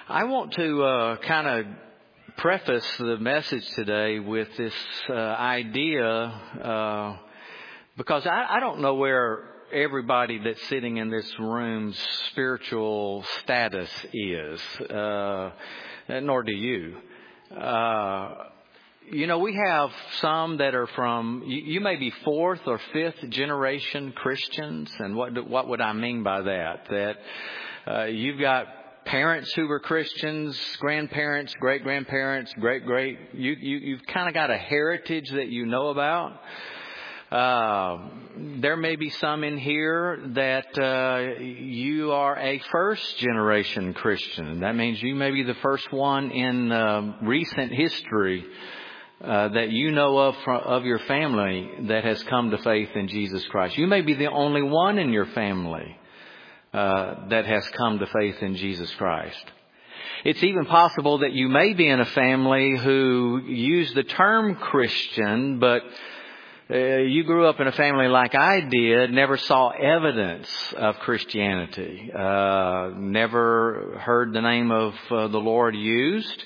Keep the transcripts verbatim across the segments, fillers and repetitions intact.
I want to uh, kind of preface the message today with this uh, idea uh, because I, I don't know where everybody that's sitting in this room's spiritual status is, uh, nor do you. Uh, you know, we have some that are from, you, you may be fourth or fifth generation Christians. And what do, what would I mean by that? That uh, you've got parents who were Christians, grandparents, great-grandparents, great-great. You, you, you've kind of got a heritage that you know about. Uh, there may be some in here that uh, you are a first-generation Christian. That means you may be the first one in uh, recent history uh, that you know of from, of your family that has come to faith in Jesus Christ. You may be the only one in your family Uh, that has come to faith in Jesus Christ. It's even possible that you may be in a family who use the term Christian, but uh, you grew up in a family like I did, never saw evidence of Christianity, uh, never heard the name of uh, the Lord used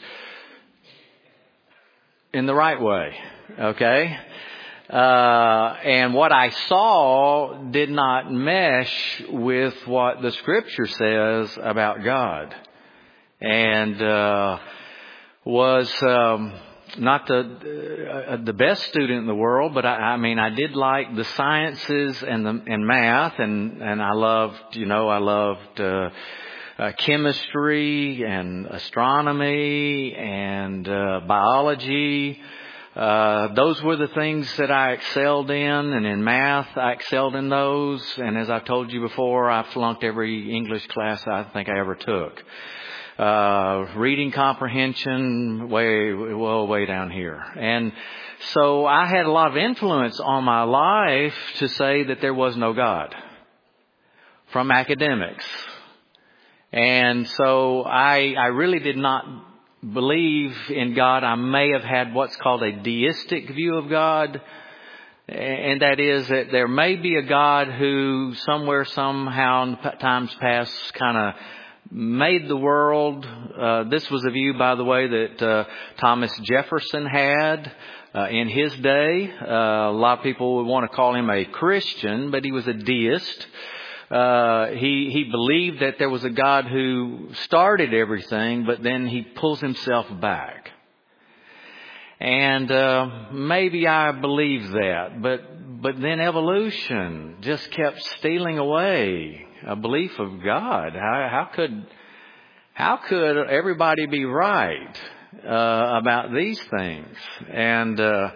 in the right way, okay? Uh, and what I saw did not mesh with what the Scripture says about God. And uh, was um, not the uh, the best student in the world, but I, I mean, I did like the sciences and the and math, and, and I loved, you know, I loved uh, uh, chemistry and astronomy and uh, biology. Uh, those were the things that I excelled in, and in math, I excelled in those. And as I told you before, I flunked every English class I think I ever took. Uh, reading comprehension, way, well, way down here. And so I had a lot of influence on my life to say that there was no God from academics. And so I, I really did not believe in God. I may have had what's called a deistic view of God. And that is that there may be a God who somewhere, somehow in times past kind of made the world. Uh, this was a view, by the way, that uh, Thomas Jefferson had uh, in his day. Uh, a lot of people would want to call him a Christian, but he was a deist. Uh, he, he believed that there was a God who started everything, but then he pulls himself back. And, uh, maybe I believed that, but, but then evolution just kept stealing away a belief of God. How, how could, how could everybody be right, uh, about these things? And, uh,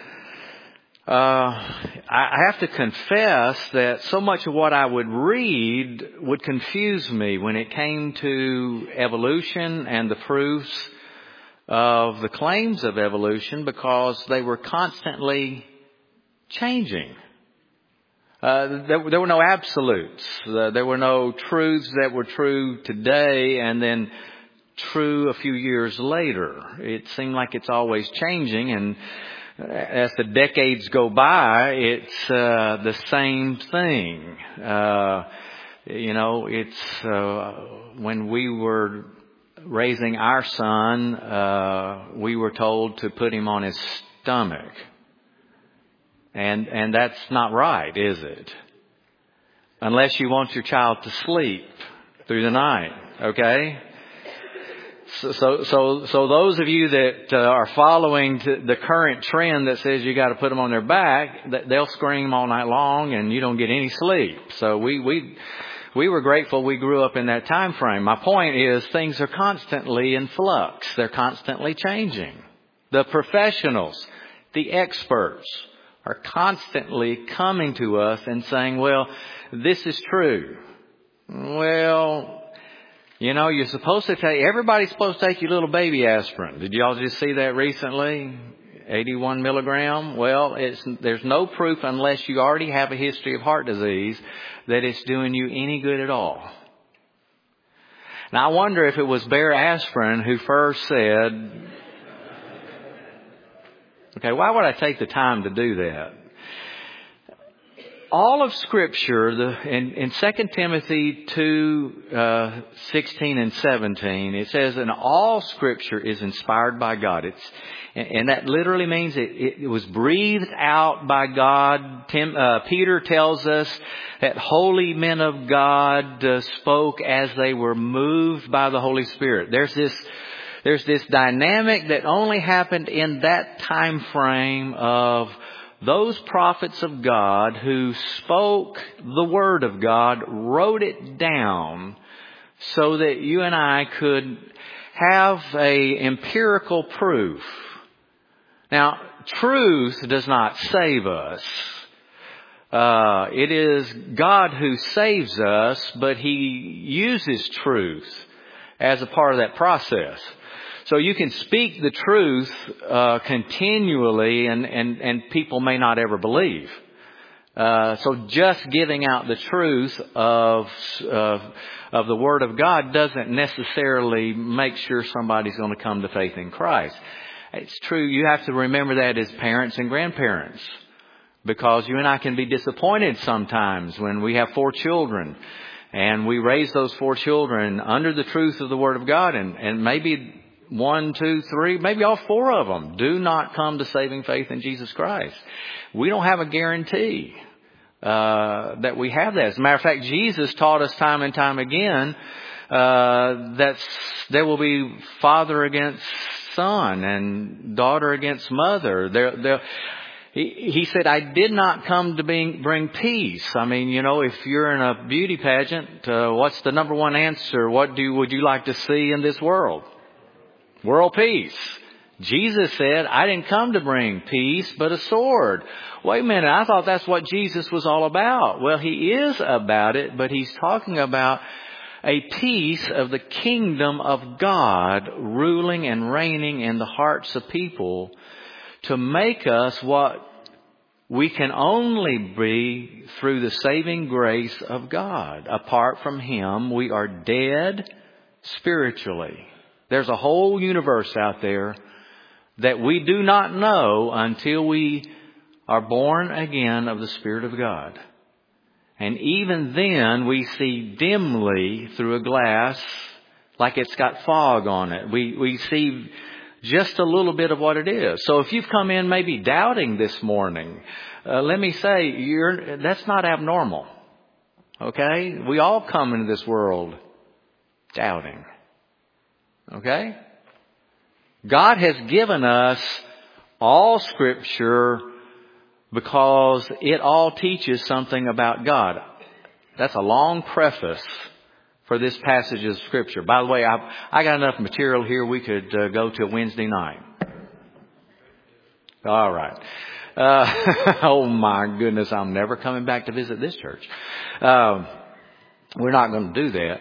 Uh, I have to confess that so much of what I would read would confuse me when it came to evolution and the proofs of the claims of evolution, because they were constantly changing. Uh, there, there were no absolutes. Uh, there were no truths that were true today and then true a few years later. It seemed like it's always changing, and as the decades go by, it's uh, the same thing. Uh, you know, it's uh, when we were raising our son, uh, we were told to put him on his stomach. And and that's not right, is it? Unless you want your child to sleep through the night, okay? So, so, so, so those of you that uh, are following the current trend that says you got to put them on their back, they'll scream all night long and you don't get any sleep. So we, we, we were grateful we grew up in that time frame. My point is, things are constantly in flux. They're constantly changing. The professionals, the experts are constantly coming to us and saying, well, this is true. Well, you know, you're supposed to take, everybody's supposed to take your little baby aspirin. Did y'all just see that recently? eighty-one milligram. Well, it's, there's no proof unless you already have a history of heart disease that it's doing you any good at all. Now, I wonder if it was Bayer Aspirin who first said, okay, why would I take the time to do that? all of Scripture, the, in, in Second Timothy two, uh, sixteen and seventeen, it says, and all Scripture is inspired by God. It's, and, and that literally means it, it, it was breathed out by God. Tim, uh, Peter tells us that holy men of God uh, spoke as they were moved by the Holy Spirit. There's this, there's this dynamic that only happened in that time frame of those prophets of God who spoke the Word of God, wrote it down so that you and I could have a empirical proof. Now, truth does not save us. Uh, it is God who saves us, but He uses truth as a part of that process. So you can speak the truth uh, continually, and, and, and people may not ever believe. Uh, so just giving out the truth of uh, of the Word of God doesn't necessarily make sure somebody's going to come to faith in Christ. It's true. You have to remember that as parents and grandparents, because you and I can be disappointed sometimes when we have four children and we raise those four children under the truth of the Word of God, and, and maybe one, two, three, maybe all four of them do not come to saving faith in Jesus Christ. We don't have a guarantee uh, that we have that. As a matter of fact, Jesus taught us time and time again uh, that there will be father against son and daughter against mother. There, there, he, he said, I did not come to bring, bring peace. I mean, you know, if you're in a beauty pageant, uh, what's the number one answer? What do would you like to see in this world? World peace. Jesus said, I didn't come to bring peace, but a sword. Wait a minute, I thought that's what Jesus was all about. Well, He is about it, but He's talking about a piece of the kingdom of God ruling and reigning in the hearts of people to make us what we can only be through the saving grace of God. Apart from Him, we are dead spiritually. There's a whole universe out there that we do not know until we are born again of the Spirit of God. And even then we see dimly through a glass like it's got fog on it. We, we see just a little bit of what it is. So if you've come in maybe doubting this morning, uh, let me say you're, that's not abnormal. Okay? We all come into this world doubting. Okay? God has given us all Scripture because it all teaches something about God. That's a long preface for this passage of Scripture. By the way, I, I got enough material here we could uh, go till Wednesday night. All right. Uh, oh my goodness, I'm never coming back to visit this church. Um, we're not going to do that.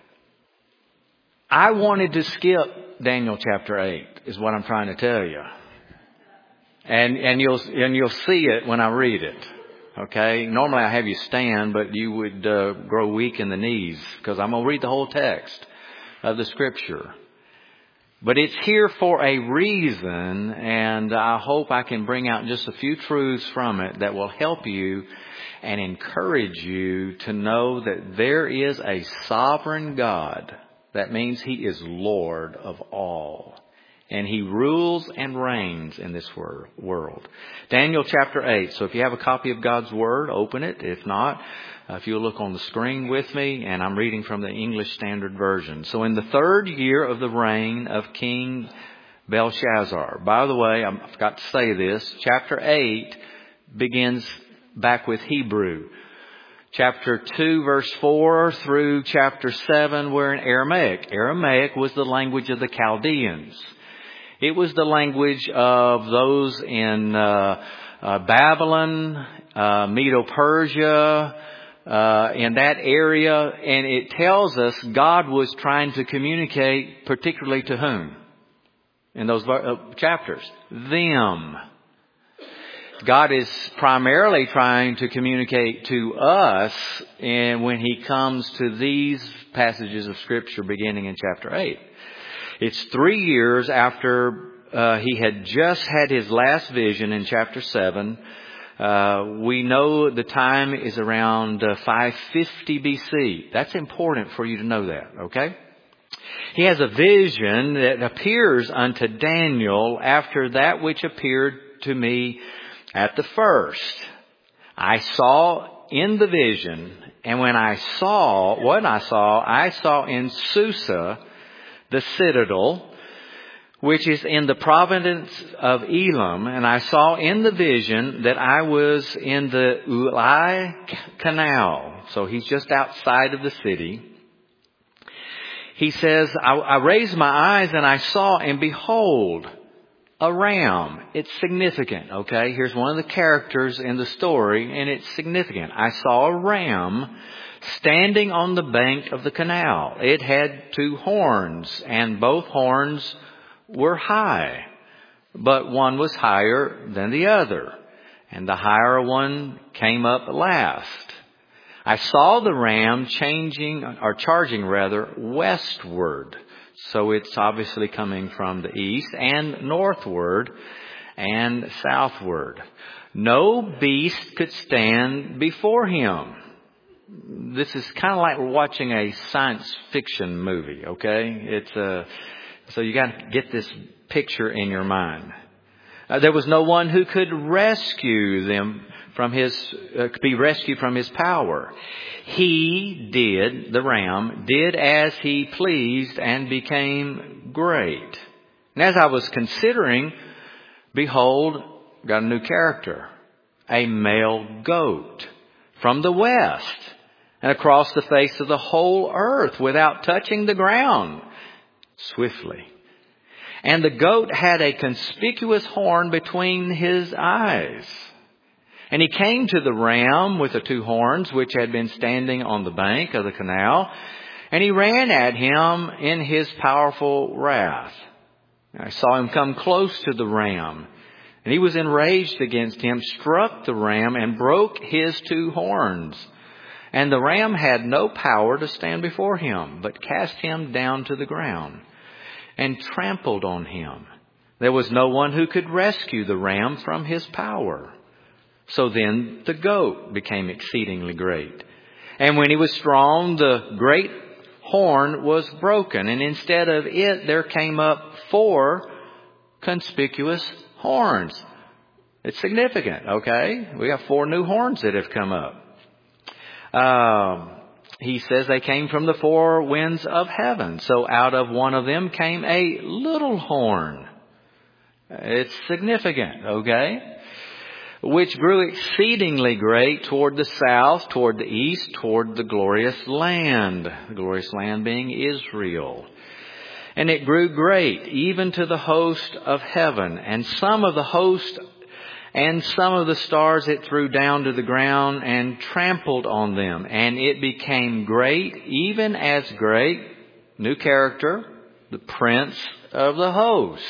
I wanted to skip Daniel chapter eight, is what I'm trying to tell you. And, and you'll, and you'll see it when I read it. Okay? Normally I have you stand, but you would uh, grow weak in the knees because I'm going to read the whole text of the Scripture. But it's here for a reason, and I hope I can bring out just a few truths from it that will help you and encourage you to know that there is a sovereign God. That means He is Lord of all. And He rules and reigns in this world. Daniel chapter eight. So if you have a copy of God's Word, open it. If not, uh, if you'll look on the screen with me, and I'm reading from the English Standard Version. So in the third year of the reign of King Belshazzar. By the way, I forgot to say this. Chapter eight begins back with Hebrew. Chapter two, verse four through chapter seven, we're in Aramaic. Aramaic was the language of the Chaldeans. It was the language of those in uh, uh, Babylon, uh, Medo-Persia, uh, in that area. And it tells us God was trying to communicate particularly to whom? In those uh, chapters. Them. God is primarily trying to communicate to us, and when He comes to these passages of Scripture beginning in chapter eight. It's three years after uh, He had just had His last vision in chapter seven Uh, we know the time is around uh, five fifty B C. That's important for you to know that, okay? He has a vision that appears unto Daniel after that which appeared to me at the first. I saw in the vision, and when I saw what I saw, I saw in Susa, the citadel, which is in the province of Elam, and I saw in the vision that I was in the Ulai Canal. So he's just outside of the city. He says, I, I raised my eyes and I saw, and behold, a ram. It's significant, okay? Here's one of the characters in the story, and it's significant. I saw a ram standing on the bank of the canal. It had two horns, and both horns were high, but one was higher than the other, and the higher one came up last. I saw the ram changing, or charging rather, westward. So it's obviously coming from the east, and northward and southward. No beast could stand before him. This is kind of like we're watching a science fiction movie, okay? It's a, so you got to get this picture in your mind. Uh, there was no one who could rescue them from his, uh, be rescued from his power. He did, the ram, did as he pleased and became great. And as I was considering, behold, got a new character, a male goat from the west and across the face of the whole earth without touching the ground, swiftly. And the goat had a conspicuous horn between his eyes. And he came to the ram with the two horns, which had been standing on the bank of the canal, and he ran at him in his powerful wrath. I saw him come close to the ram, and he was enraged against him, struck the ram, and broke his two horns. And the ram had no power to stand before him, but cast him down to the ground and trampled on him. There was no one who could rescue the ram from his power. So then the goat became exceedingly great. And when he was strong, the great horn was broken. And instead of it, there came up four conspicuous horns. It's significant, okay? We have four new horns that have come up. Um, he says they came from the four winds of heaven. So out of one of them came a little horn. It's significant, okay? Which grew exceedingly great toward the south, toward the east, toward the glorious land. The glorious land being Israel. And it grew great, even to the host of heaven. And some of the host and some of the stars it threw down to the ground and trampled on them. And it became great, even as great, new character, the prince of the host.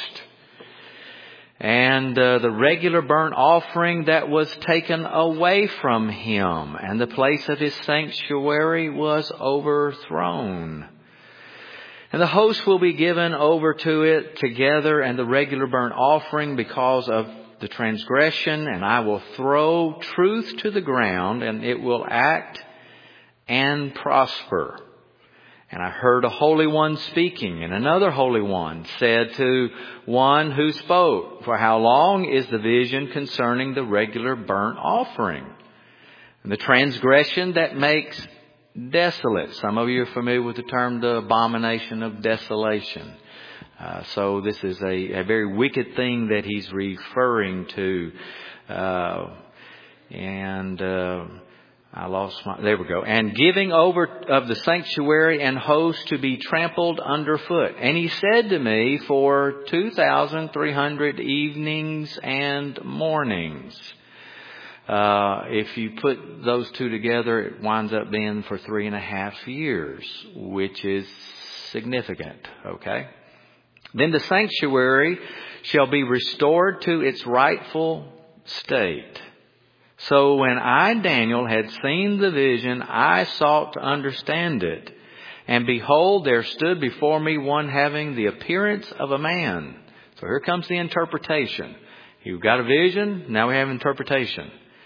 And uh, the regular burnt offering that was taken away from him, and the place of his sanctuary was overthrown. And the host will be given over to it together, and the regular burnt offering because of the transgression, and I will throw truth to the ground, and it will act and prosper. And I heard a holy one speaking, and another holy one said to one who spoke, for how long is the vision concerning the regular burnt offering? And the transgression that makes desolate. Some of you are familiar with the term, the abomination of desolation. Uh, so this is a, a very wicked thing that he's referring to. Uh, and... Uh, I lost my, there we go. And giving over of the sanctuary and host to be trampled underfoot. And he said to me, for two thousand three hundred evenings and mornings. Uh, if you put those two together, it winds up being for three and a half years, which is significant. Okay. Then the sanctuary shall be restored to its rightful state. So when I, Daniel, had seen the vision, I sought to understand it. And behold, there stood before me one having the appearance of a man. So here comes the interpretation. You've got a vision, now we have interpretation.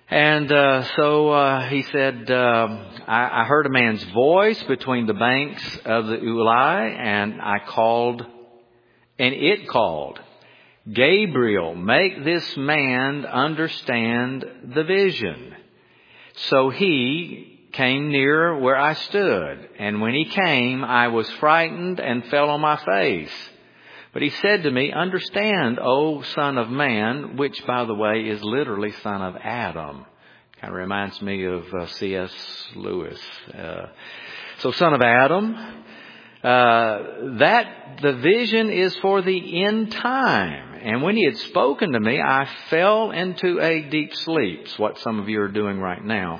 And uh, so uh, he said, uh, I, I heard a man's voice between the banks of the Ulai, and I called, and it called, Gabriel, make this man understand the vision. So he came near where I stood, and when he came, I was frightened and fell on my face. But he said to me, understand, O son of man, which, by the way, is literally son of Adam. Kind of reminds me of uh, C S Lewis. Uh, so son of Adam, uh, that the vision is for the end time. And when he had spoken to me, I fell into a deep sleep. It's what some of you are doing right now.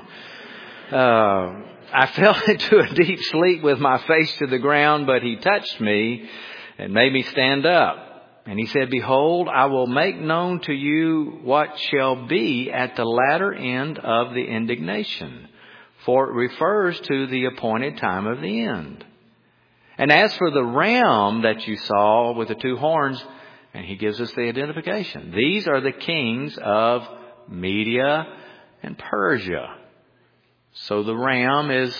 Uh, I fell into a deep sleep with my face to the ground, but he touched me and made me stand up. And he said, behold, I will make known to you what shall be at the latter end of the indignation. For it refers to the appointed time of the end. And as for the ram that you saw with the two horns, and he gives us the identification. These are the kings of Media and Persia. So the ram is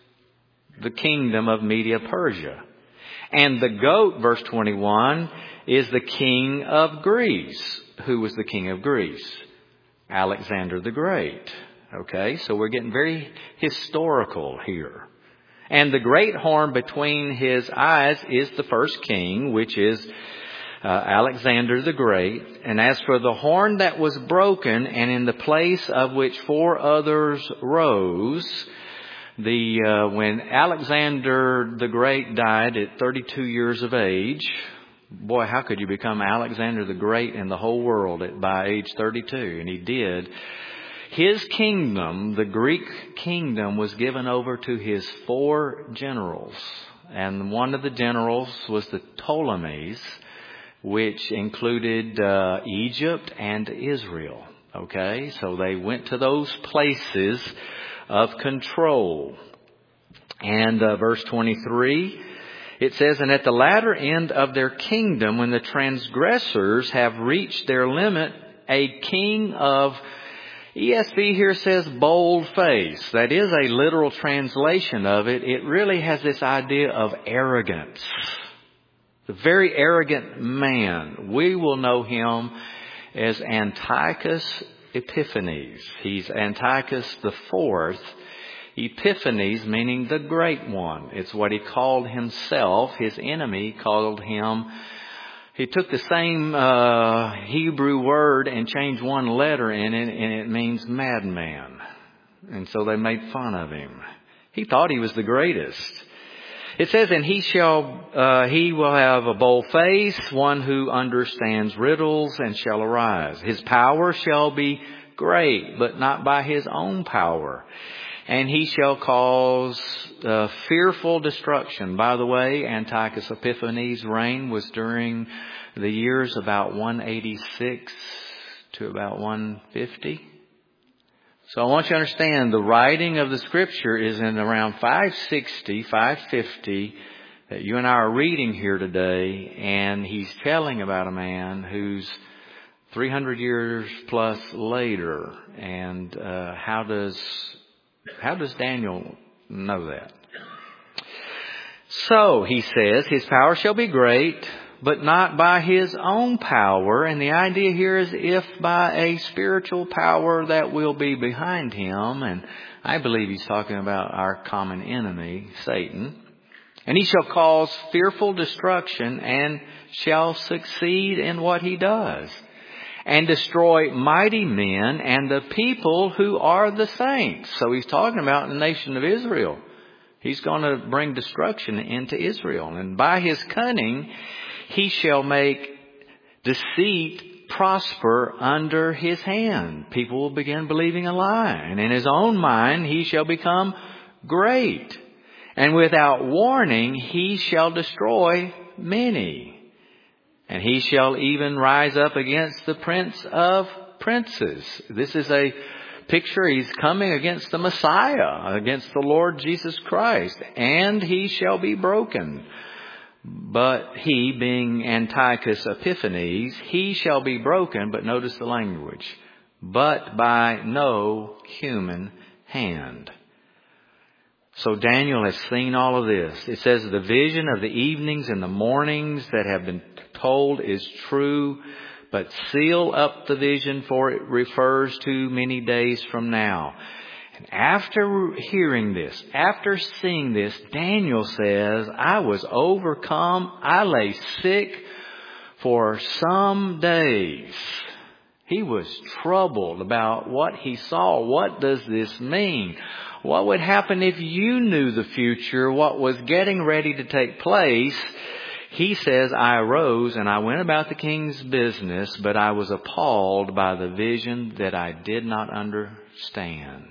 the kingdom of Media, Persia. And the goat, verse twenty-one, is the king of Greece. Who was the king of Greece? Alexander the Great. Okay, so we're getting very historical here. And the great horn between his eyes is the first king, which is uh, Alexander the Great. And as for the horn that was broken, and in the place of which four others rose, The uh, when Alexander the Great died at thirty-two years of age, boy, how could you become Alexander the Great in the whole world at, by age thirty-two? And he did. His kingdom, the Greek kingdom, was given over to his four generals. And one of the generals was the Ptolemies, which included uh, Egypt and Israel. Okay, so they went to those places of control. And uh, verse twenty-three, it says, and at the latter end of their kingdom, when the transgressors have reached their limit, a king of, E S V here says bold face. That is a literal translation of it. It really has this idea of arrogance. The very arrogant man. We will know him as Antiochus Epiphanes. He's Antiochus the Fourth. Epiphanes meaning the Great One. It's what he called himself. His enemy called him. He took the same uh, Hebrew word and changed one letter in it, and it means madman. And so they made fun of him. He thought he was the greatest. It says, and he shall, uh, he will have a bold face, one who understands riddles, and shall arise. His power shall be great, but not by his own power. And he shall cause uh, fearful destruction. By the way, Antiochus Epiphanes' reign was during the years about one eighty-six to about one fifty. So I want you to understand the writing of the Scripture is in around five sixty, five fifty that you and I are reading here today. And he's telling about a man who's three hundred years plus later. And uh, how does how does Daniel know that? So he says, his power shall be great, but not by his own power. And the idea here is if by a spiritual power that will be behind him. And I believe he's talking about our common enemy, Satan. And he shall cause fearful destruction and shall succeed in what he does. And destroy mighty men and the people who are the saints. So he's talking about the nation of Israel. He's going to bring destruction into Israel. And by his cunning, he shall make deceit prosper under his hand. People will begin believing a lie. And in his own mind, he shall become great. And without warning, he shall destroy many. And he shall even rise up against the prince of princes. This is a picture. He's coming against the Messiah, against the Lord Jesus Christ. And he shall be broken. But he, being Antiochus Epiphanes, he shall be broken, but notice the language, but by no human hand. So Daniel has seen all of this. It says the vision of the evenings and the mornings that have been told is true, but seal up the vision, for it refers to many days from now. And after hearing this, after seeing this, Daniel says, I was overcome. I lay sick for some days. He was troubled about what he saw. What does this mean? What would happen if you knew the future, what was getting ready to take place? He says, I arose and I went about the king's business, but I was appalled by the vision that I did not understand.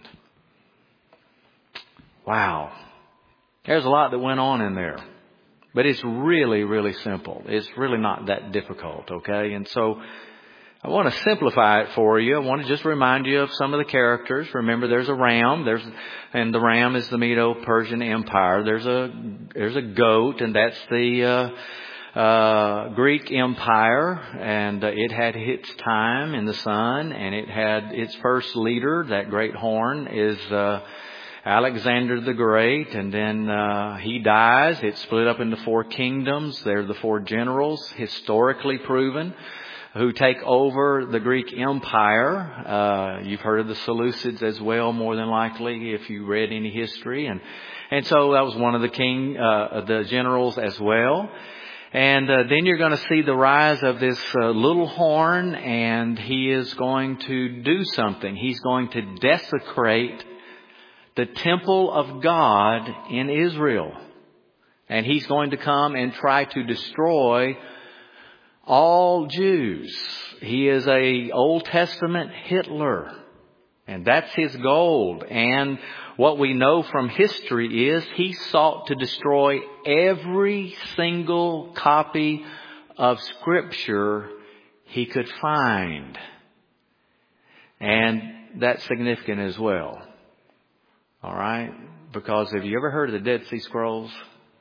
Wow. There's a lot that went on in there. But it's really, really simple. It's really not that difficult, okay? And so I want to simplify it for you. I want to just remind you of some of the characters. Remember, there's a ram. There's, and the ram is the Medo-Persian Empire. There's a, there's a goat, and that's the uh, uh, Greek Empire. And uh, it had its time in the sun, and it had its first leader. That great horn is uh, Alexander the Great, and then uh, he dies. It's split up into four kingdoms. They're the four generals, historically proven, who take over the Greek Empire. Uh, you've heard of the Seleucids as well, more than likely, if you read any history. And and so that was one of the king, uh, the generals as well. And uh, then you're going to see the rise of this uh, little horn, and he is going to do something. He's going to desecrate the temple of God in Israel. And he's going to come and try to destroy all Jews. He is a Old Testament Hitler. And that's his goal. And what we know from history is he sought to destroy every single copy of Scripture he could find. And that's significant as well. All right? Because have you ever heard of the Dead Sea Scrolls?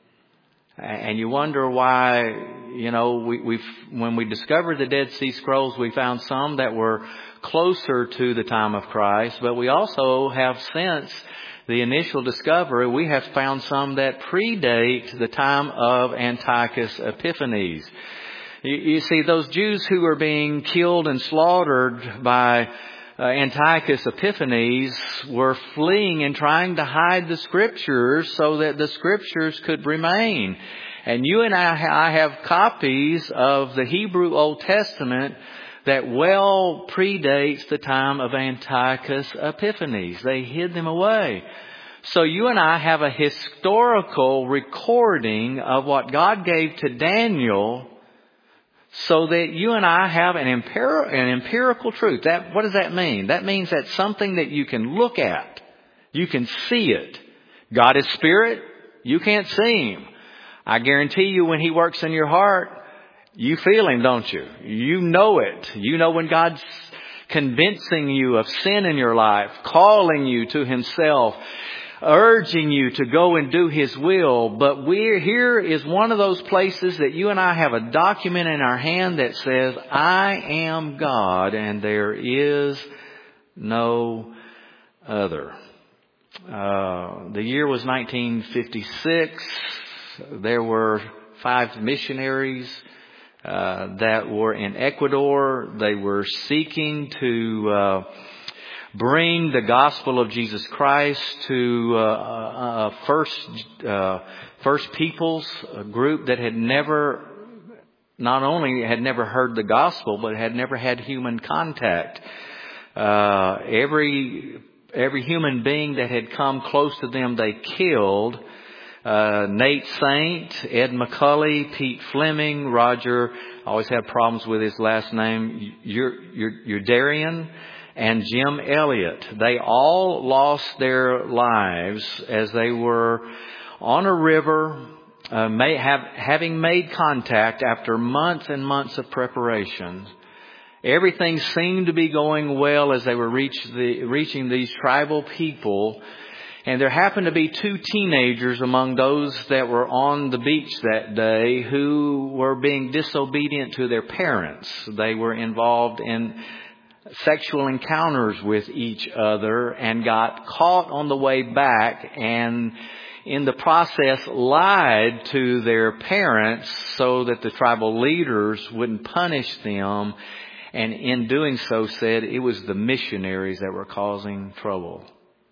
And you wonder why, you know, we, we've, when we discovered the Dead Sea Scrolls, we found some that were closer to the time of Christ, but we also have, since the initial discovery, we have found some that predate the time of Antiochus Epiphanes. You, you see, those Jews who were being killed and slaughtered by Uh, Antiochus Epiphanes were fleeing and trying to hide the Scriptures so that the Scriptures could remain. And you and I, I have copies of the Hebrew Old Testament that well predates the time of Antiochus Epiphanes. They hid them away. So you and I have a historical recording of what God gave to Daniel, so that you and I have an, empir- an empirical truth. That, what does that mean? That means that's something that you can look at. You can see it. God is spirit. You can't see Him. I guarantee you when He works in your heart, you feel Him, don't you? You know it. You know when God's convincing you of sin in your life, calling you to Himself, urging you to go and do His will. But we're here is one of those places that you and I have a document in our hand that says, I am God and there is no other. Uh, the year was nineteen fifty-six. There were five missionaries uh, that were in Ecuador. They were seeking to uh, bring the gospel of Jesus Christ to uh, uh, first uh, first peoples, a group that had never, not only had never heard the gospel, but had never had human contact. Uh, every every human being that had come close to them, they killed. Uh, Nate Saint, Ed McCulley, Pete Fleming, Roger, I always had problems with his last name, Youderian, and Jim Elliott. They all lost their lives as they were on a river, uh, may have, having made contact after months and months of preparation. Everything seemed to be going well as they were reach the, reaching these tribal people. And there happened to be two teenagers among those that were on the beach that day who were being disobedient to their parents. They were involved in sexual encounters with each other and got caught on the way back, and in the process lied to their parents so that the tribal leaders wouldn't punish them, and in doing so said it was the missionaries that were causing trouble.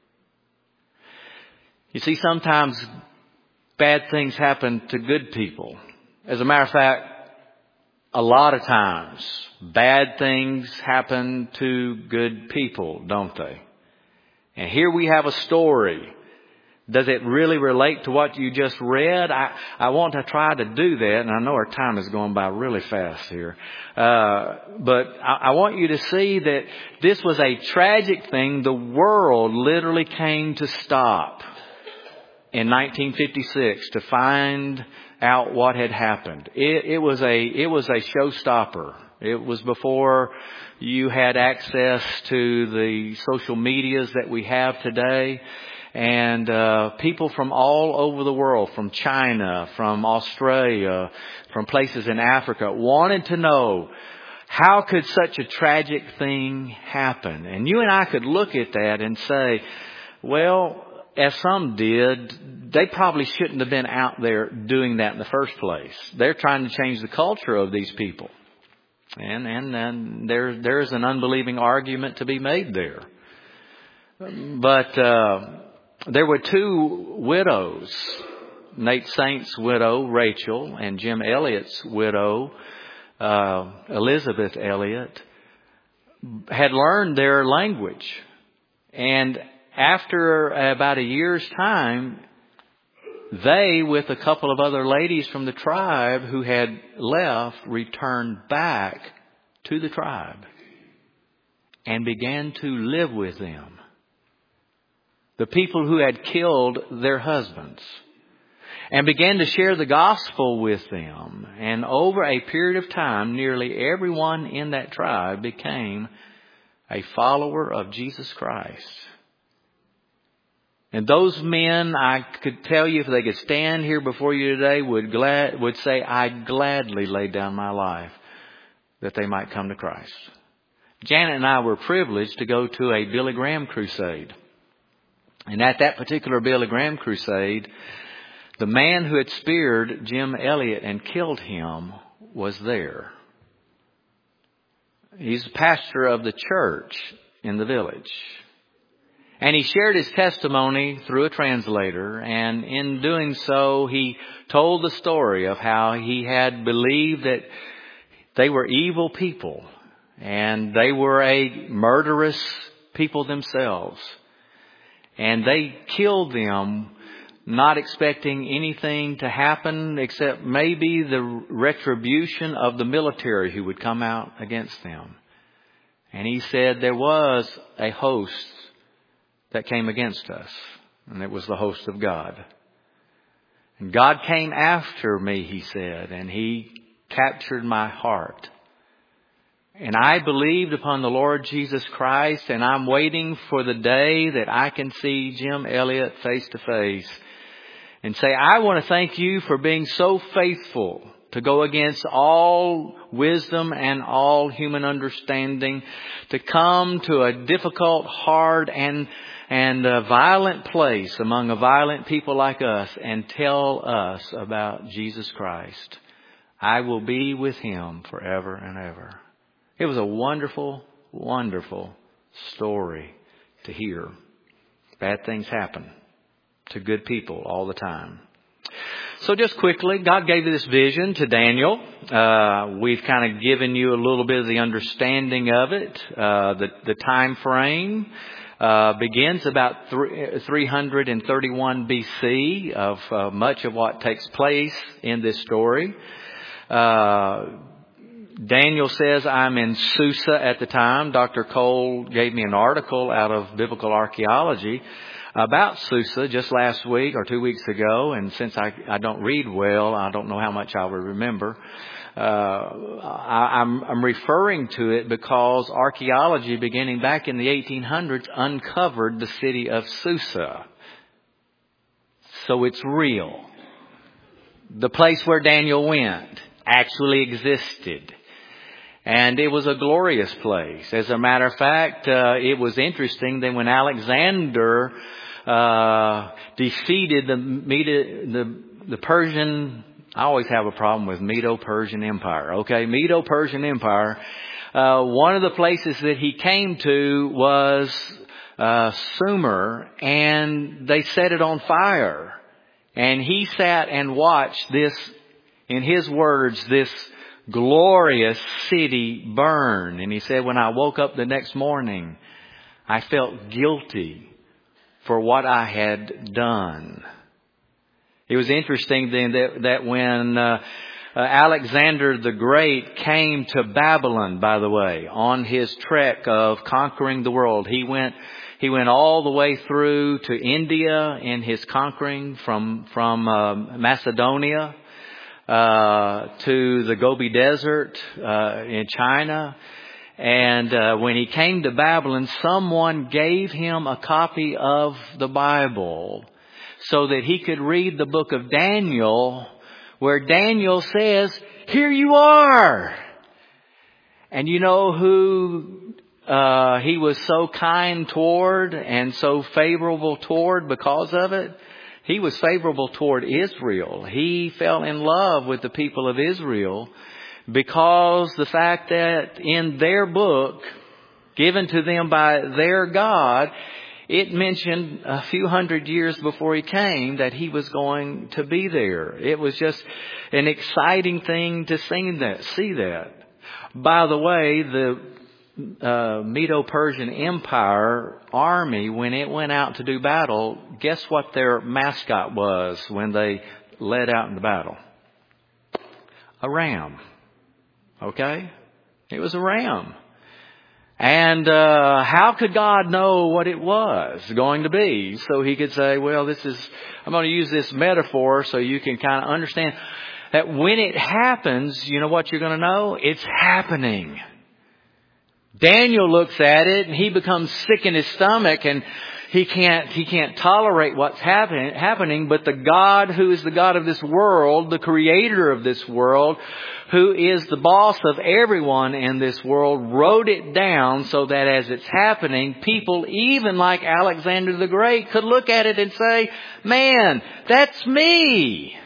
You see, sometimes bad things happen to good people. As a matter of fact, a lot of times bad things happen to good people, don't they? And here we have a story. Does it really relate to what you just read? I, I want to try to do that, and I know our time is going by really fast here. Uh, but I, I want you to see that this was a tragic thing. The world literally came to stop in nineteen fifty-six to find out what had happened. It, it was a it was a showstopper. It was before you had access to the social medias that we have today. And uh, people from all over the world, from China, from Australia, from places in Africa, wanted to know, how could such a tragic thing happen? And you and I could look at that and say, well, as some did, they probably shouldn't have been out there doing that in the first place. They're trying to change the culture of these people. And, and, and there, there's an unbelieving argument to be made there. But uh, there were two widows, Nate Saint's widow, Rachel, and Jim Elliott's widow, uh, Elizabeth Elliott, had learned their language. And after about a year's time, they, with a couple of other ladies from the tribe who had left, returned back to the tribe and began to live with them. The people who had killed their husbands, and began to share the gospel with them. And over a period of time, nearly everyone in that tribe became a follower of Jesus Christ. And those men, I could tell you, if they could stand here before you today, would glad would say, I gladly laid down my life that they might come to Christ. Janet and I were privileged to go to a Billy Graham crusade. And at that particular Billy Graham crusade, the man who had speared Jim Elliott and killed him was there. He's the pastor of the church in the village. And he shared his testimony through a translator, and in doing so, he told the story of how he had believed that they were evil people, and they were a murderous people themselves. And they killed them, not expecting anything to happen except maybe the retribution of the military who would come out against them. And he said there was a host that came against us, and it was the host of God. And God came after me, he said, and he captured my heart. And I believed upon the Lord Jesus Christ, and I'm waiting for the day that I can see Jim Elliott face to face and say, I want to thank you for being so faithful to go against all wisdom and all human understanding, to come to a difficult, hard, and and a violent place among a violent people like us and tell us about Jesus Christ. I will be with him forever and ever. It was a wonderful, wonderful story to hear. Bad things happen to good people all the time. So just quickly, God gave this vision to Daniel. Uh, we've kind of given you a little bit of the understanding of it. Uh, the, the time frame uh, begins about three hundred thirty-one B C of uh, much of what takes place in this story. Uh, Daniel says, I'm in Susa at the time. Doctor Cole gave me an article out of Biblical Archaeology about Susa just last week or two weeks ago. And since I, I don't read well, I don't know how much I will remember. Uh, I, I'm, I'm referring to it because archaeology beginning back in the eighteen hundreds uncovered the city of Susa. So it's real. The place where Daniel went actually existed. And it was a glorious place. As a matter of fact, uh, it was interesting that when Alexander uh defeated the Medo, the the Persian, I always have a problem with Medo-Persian Empire. Okay, Medo-Persian Empire. Uh, one of the places that he came to was uh, Sumer, and they set it on fire. And he sat and watched this, in his words, this glorious city burn. And he said, when I woke up the next morning, I felt guilty for what I had done. It was interesting then that, that when uh, uh, Alexander the Great came to Babylon, by the way, on his trek of conquering the world, he went he went all the way through to India in his conquering from from uh, Macedonia uh, to the Gobi Desert uh, in China. And uh, when he came to Babylon, someone gave him a copy of the Bible so that he could read the book of Daniel, where Daniel says, "Here you are." And you know who uh, he was so kind toward and so favorable toward because of it? He was favorable toward Israel. He fell in love with the people of Israel, because the fact that in their book, given to them by their God, it mentioned a few hundred years before he came that he was going to be there. It was just an exciting thing to see that. See that. By the way, the uh, Medo-Persian Empire army, when it went out to do battle, guess what their mascot was when they led out into battle? A ram. Okay? It was a ram. And uh how could God know what it was going to be? So he could say, well, this is, I'm going to use this metaphor so you can kind of understand that when it happens, you know what you're going to know? It's happening. Daniel looks at it and he becomes sick in his stomach, and He can't, he can't tolerate what's happen, happening, but the God who is the God of this world, the creator of this world, who is the boss of everyone in this world, wrote it down so that as it's happening, people even like Alexander the Great could look at it and say, man, that's me.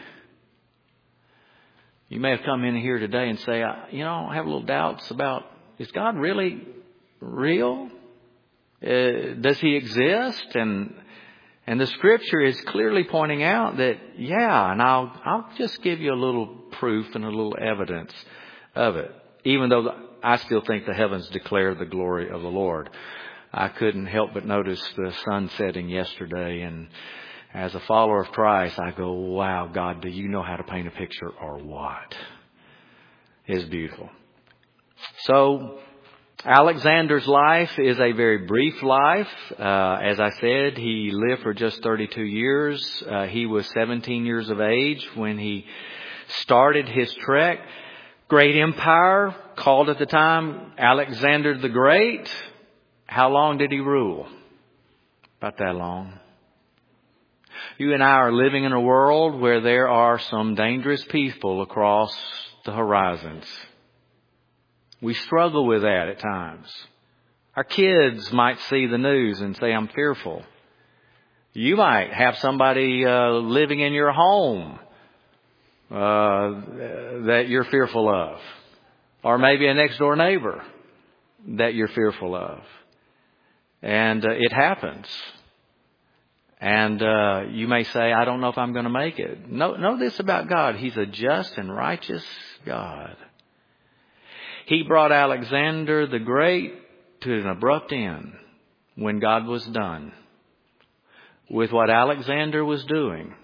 You may have come in here today and say, you know, I have a little doubts about, is God really real? Uh, does he exist? And and the Scripture is clearly pointing out that, yeah, and I'll I'll just give you a little proof and a little evidence of it. Even though I still think the heavens declare the glory of the Lord. I couldn't help but notice the sun setting yesterday, and as a follower of Christ, I go, wow, God, do you know how to paint a picture or what? It's beautiful. So Alexander's life is a very brief life. Uh, as I said, he lived for just thirty-two years. Uh, he was seventeen years of age when he started his trek. Great empire, called at the time Alexander the Great. How long did he rule? About that long. You and I are living in a world where there are some dangerous people across the horizons. We struggle with that at times. Our kids might see the news and say, I'm fearful. You might have somebody uh, living in your home uh, that you're fearful of. Or maybe a next door neighbor that you're fearful of. And uh, it happens. And uh, you may say, I don't know if I'm going to make it. Know, know this about God. He's a just and righteous God. He brought Alexander the Great to an abrupt end when God was done with what Alexander was doing.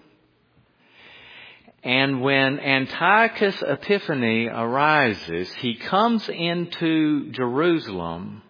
And when Antiochus Epiphanes arises, he comes into Jerusalem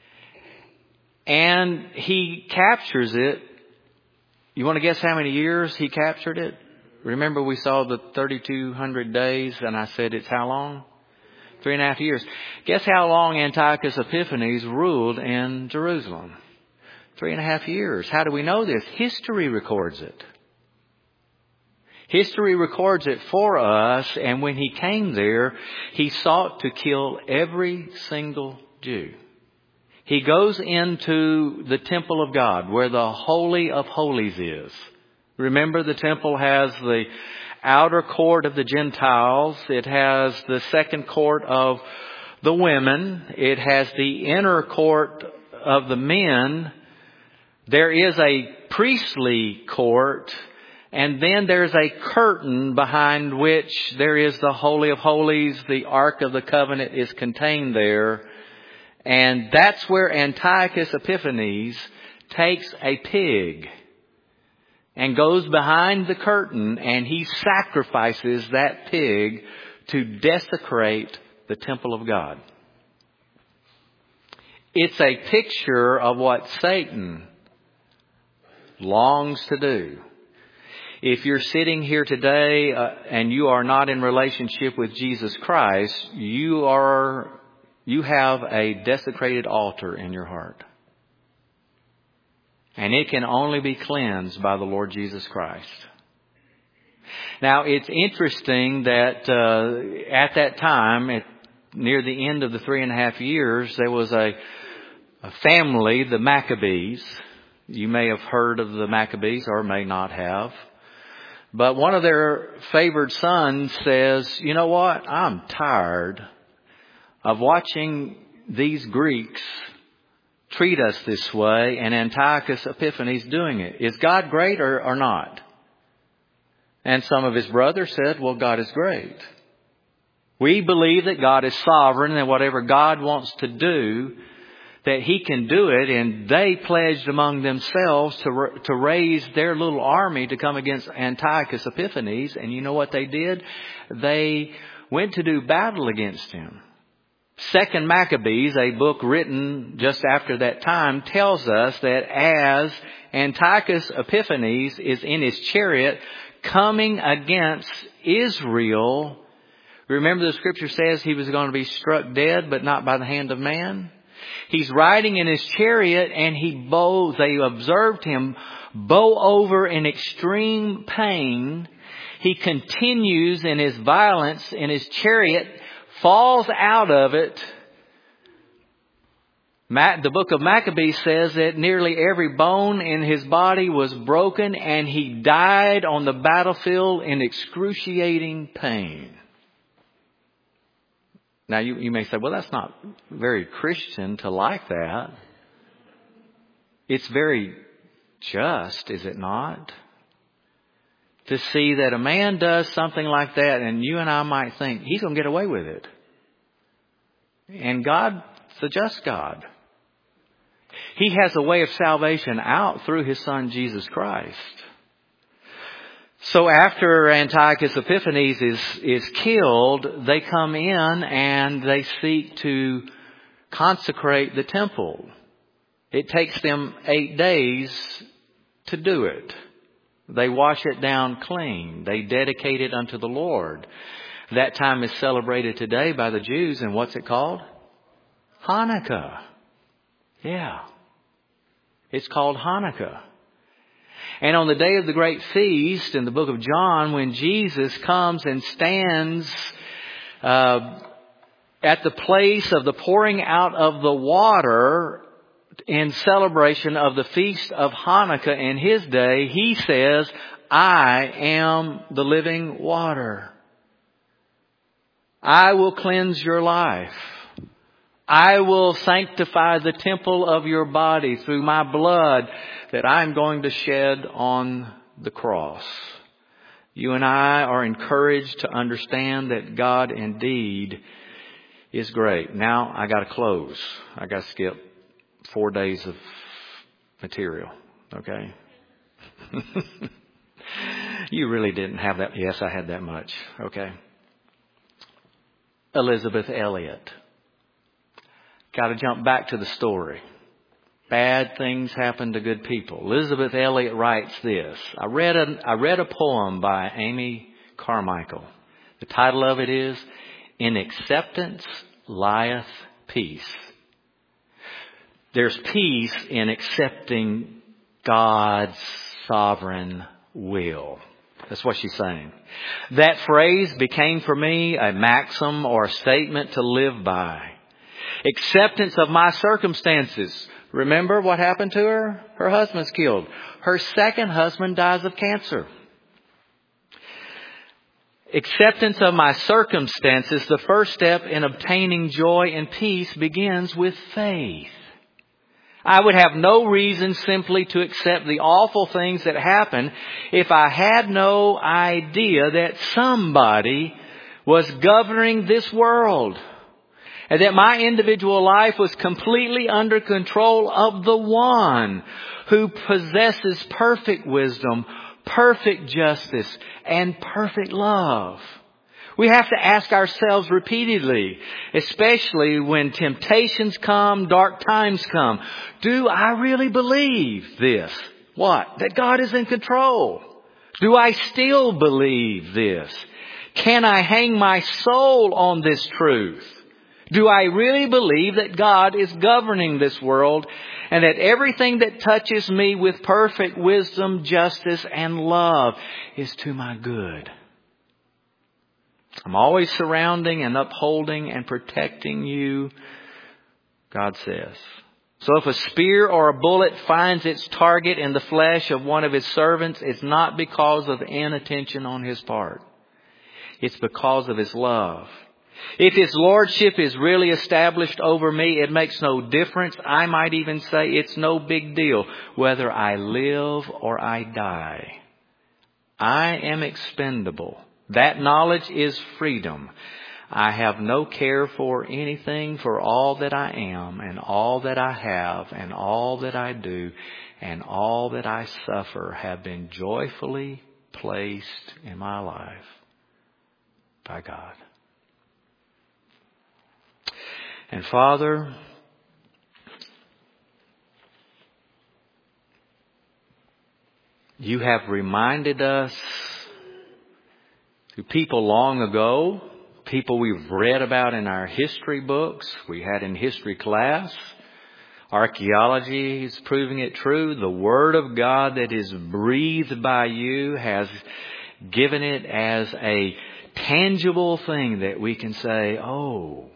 and he captures it. You want to guess how many years he captured it? Remember we saw the thirty-two hundred days, and I said it's how long? Three and a half years. Guess how long Antiochus Epiphanes ruled in Jerusalem? Three and a half years. How do we know this? History records it. History records it for us, and when he came there, he sought to kill every single Jew. He goes into the temple of God, where the Holy of Holies is. Remember, the temple has the outer court of the Gentiles. It has the second court of the women. It has the inner court of the men. There is a priestly court. And then there's a curtain behind which there is the Holy of Holies. The Ark of the Covenant is contained there. And that's where Antiochus Epiphanes takes a pig and goes behind the curtain, and he sacrifices that pig to desecrate the temple of God. It's a picture of what Satan longs to do. If you're sitting here today uh, and you are not in relationship with Jesus Christ, you are you have a desecrated altar in your heart. And it can only be cleansed by the Lord Jesus Christ. Now, it's interesting that uh, at that time, at, near the end of the three and a half years, there was a, a family, the Maccabees. You may have heard of the Maccabees or may not have. But one of their favored sons says, you know what? I'm tired of watching these Greeks treat us this way, and Antiochus Epiphanes doing it. Is God great or, or not? And some of his brothers said, well, God is great. We believe that God is sovereign, and whatever God wants to do, that he can do it. And they pledged among themselves to to raise their little army to come against Antiochus Epiphanes. And you know what they did? They went to do battle against him. Second Maccabees, a book written just after that time, tells us that as Antiochus Epiphanes is in his chariot coming against Israel, remember the scripture says he was going to be struck dead, but not by the hand of man. He's riding in his chariot, and he bows. They observed him bow over in extreme pain. He continues in his violence in his chariot, falls out of it. The book of Maccabees says that nearly every bone in his body was broken, and he died on the battlefield in excruciating pain. Now, you, you may say, well, that's not very Christian to like that. It's very just, is it not? To see that a man does something like that, and you and I might think, he's going to get away with it. And God's a just God. He has a way of salvation out through his Son, Jesus Christ. So after Antiochus Epiphanes is, is killed, they come in and they seek to consecrate the temple. It takes them eight days to do it. They wash it down clean. They dedicate it unto the Lord. That time is celebrated today by the Jews. And what's it called? Hanukkah. Yeah. It's called Hanukkah. And on the day of the great feast in the book of John, when Jesus comes and stands uh, at the place of the pouring out of the water in celebration of the feast of Hanukkah in his day, he says, I am the living water. I will cleanse your life. I will sanctify the temple of your body through my blood that I'm going to shed on the cross. You and I are encouraged to understand that God indeed is great. Now I got to close. I got to skip four days of material. Okay? You really didn't have that. Yes, I had that much. Okay. Elisabeth Elliot. Got to jump back to the story. Bad things happen to good people. Elisabeth Elliot writes this. I read a, I read a poem by Amy Carmichael. The title of it is, In Acceptance Lieth Peace. There's peace in accepting God's sovereign will. That's what she's saying. That phrase became for me a maxim or a statement to live by. Acceptance of my circumstances. Remember what happened to her? Her husband's killed. Her second husband dies of cancer. Acceptance of my circumstances, the first step in obtaining joy and peace, begins with faith. I would have no reason simply to accept the awful things that happen if I had no idea that somebody was governing this world. And that my individual life was completely under control of the one who possesses perfect wisdom, perfect justice, and perfect love. We have to ask ourselves repeatedly, especially when temptations come, dark times come, do I really believe this? What? That God is in control. Do I still believe this? Can I hang my soul on this truth? Do I really believe that God is governing this world and that everything that touches me with perfect wisdom, justice, and love is to my good? I'm always surrounding and upholding and protecting you, God says. So if a spear or a bullet finds its target in the flesh of one of His servants, it's not because of inattention on His part. It's because of His love. If His lordship is really established over me, it makes no difference. I might even say it's no big deal whether I live or I die. I am expendable. That knowledge is freedom. I have no care for anything, for all that I am and all that I have and all that I do and all that I suffer have been joyfully placed in my life by God. And Father, You have reminded us through people long ago, people we've read about in our history books, we had in history class. Archaeology is proving it true. The Word of God that is breathed by You has given it as a tangible thing that we can say, oh,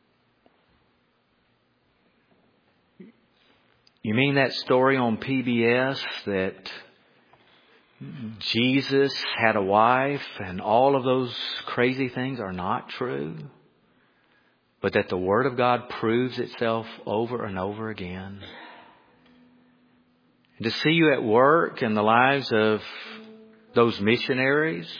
you mean that story on P B S that Jesus had a wife and all of those crazy things are not true, but that the Word of God proves itself over and over again? And to see You at work in the lives of those missionaries,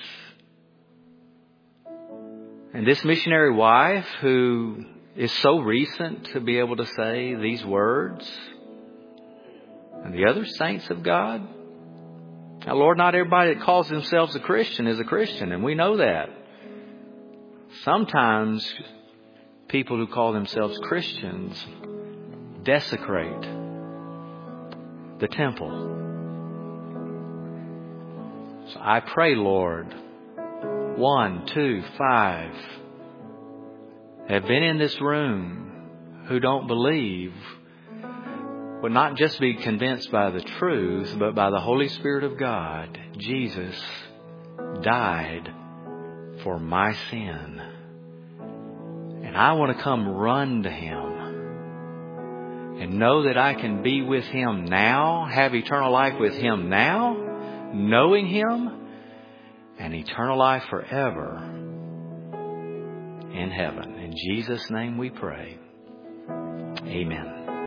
and this missionary wife who is so recent to be able to say these words, and the other saints of God. Now, Lord, not everybody that calls themselves a Christian is a Christian, and we know that. Sometimes people who call themselves Christians desecrate the temple. So I pray, Lord, one, two, five have been in this room who don't believe would not just be convinced by the truth, but by the Holy Spirit of God. Jesus died for my sin. And I want to come run to Him and know that I can be with Him now, have eternal life with Him now, knowing Him, and eternal life forever in heaven. In Jesus' name we pray. Amen.